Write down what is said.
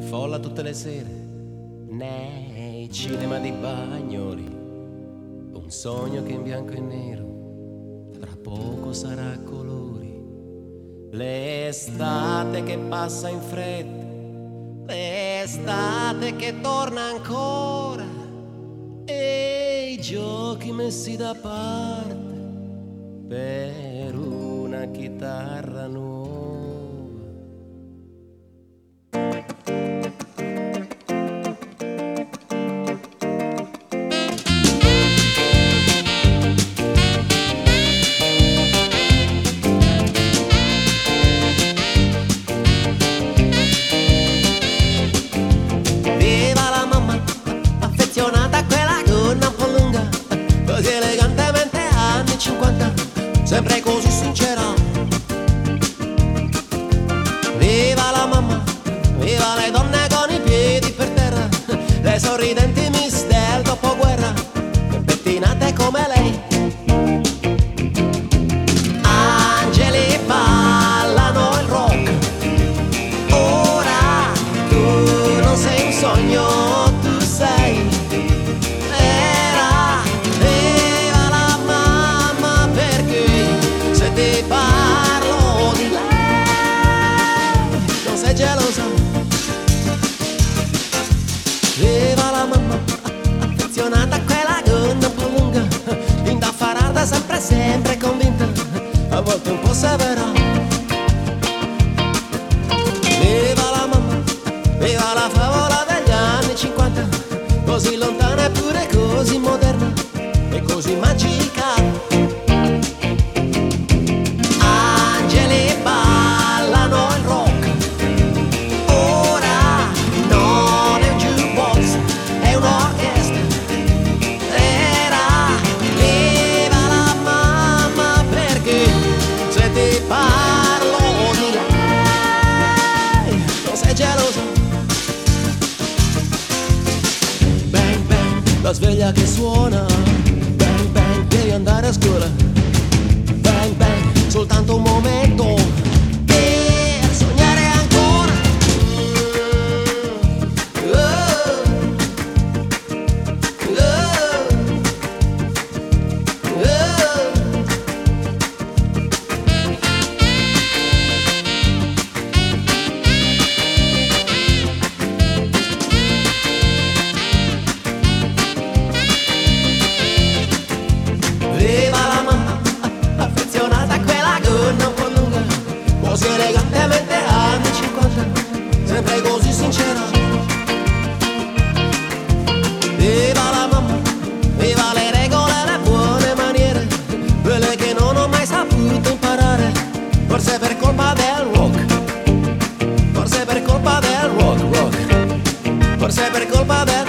folla tutte le sere nei cinema di Bagnoli, un sogno che in bianco e nero tra poco sarà a colori. L'estate che passa in fretta, l'estate che torna ancora, e i giochi messi da parte per una chitarra nuova. Viva la mamma, affezionata a quella gonna un po' lunga, così elegantemente anni 50, sempre così sincera. Viva la mamma, viva le donne con i piedi per terra, le sorridenti miss del dopoguerra, pettinate come lei. Angeli ballano il rock, ora tu non sei un sogno, tu sei vera. Viva la mamma, perché se ti parlo di lei non sei gelosa. Viva la mamma, affezionata a quella gonna un po' lunga, indaffarata, sempre sempre convinta, a volte un po' severa. Viva la mamma, viva la favola degli anni 50, così lontana eppure così moderna e così magica. Angeli ballano il rock, ora non è un jukebox, è un'orchestra vera. Viva la mamma, perché se ti parlo di lei non sei gelosa. Bang bang, la sveglia che suona, bang bang, devi andare a scuola. Bang bang, soltanto un momento per sognare ancora. Oh, oh, oh. Viva la mamma, affezionata a quella gonna un po' lunga, così elegantemente anni 50, sempre così sincera. Viva la mamma, viva le regole e le buone maniere, quelle che non ho mai saputo imparare, forse per colpa del rock, forse per colpa del rock, rock, forse per colpa del